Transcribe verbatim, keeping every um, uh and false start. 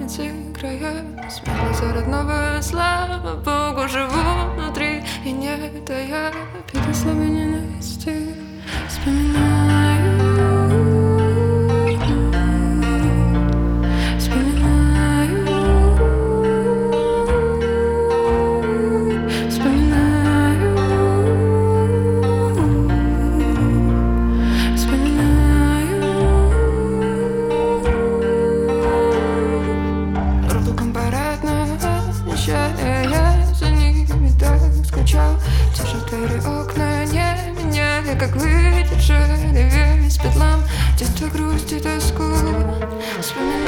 эти края. Смело за родного, слава Богу, живу внутри. И не тая обиды, слабой ненависти. Вспоминаю, вспоминаю, вспоминаю, вспоминаю. Руку компаратно, нечаянно я за ними так скучал. Те же двери, окна, не меняя, как выдержали весь бедлам. Детство, грусть и тоску. Вспоминаю.